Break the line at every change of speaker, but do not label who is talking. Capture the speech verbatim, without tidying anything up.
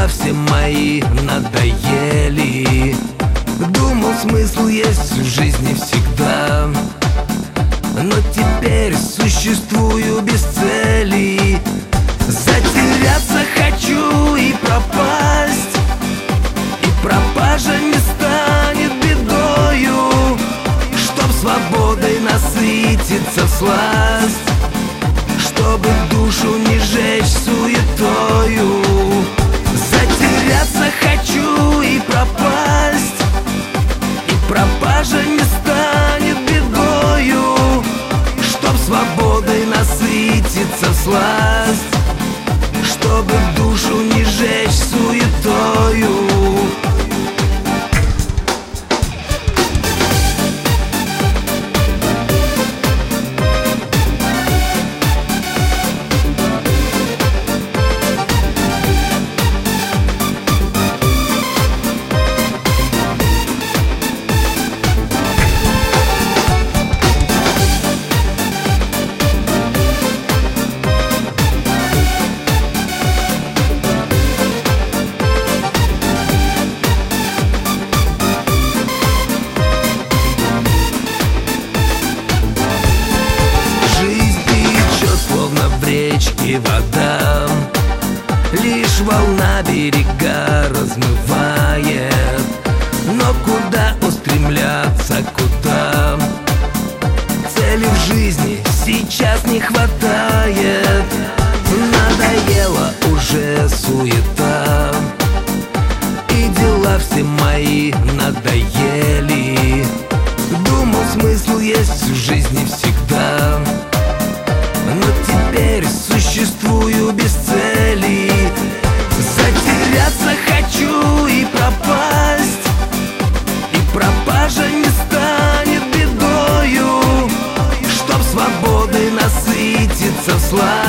дела все мои надоели. Думал, смысл есть в жизни всегда, но теперь существую без цели. Затеряться хочу и пропасть, и пропажа не станет бедою, чтоб свободой насытиться всласть, чтобы душу не жечь суетою. Затеряться хочу и пропасть, и пропажа не станет бедою, чтоб свободой насытиться всласть, чтобы душу не жечь суетою. И вода, лишь волна берега размывает. Но куда устремляться, куда? Цели в жизни сейчас не хватает. Надоела уже суета, и дела все мои надоели. Думал, смысл есть в жизни всегда, но теперь существую без цели. Затеряться хочу и пропасть, и пропажа не станет бедою, чтоб свободой насытиться всласть,